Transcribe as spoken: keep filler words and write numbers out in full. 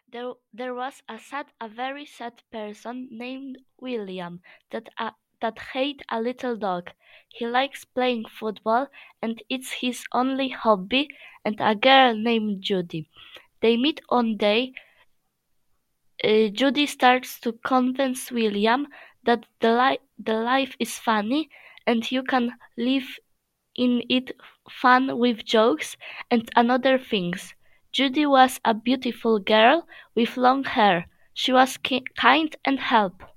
There, there was a sad, a very sad person named William that uh, that hated a little dog. He likes playing football, and it's his only hobby. And a girl named Judy. They meet one day. Uh, Judy starts to convince William that the li- the life is funny, and you can live in it fun with jokes and another things. Judy was a beautiful girl with long hair. She was ki- kind and help.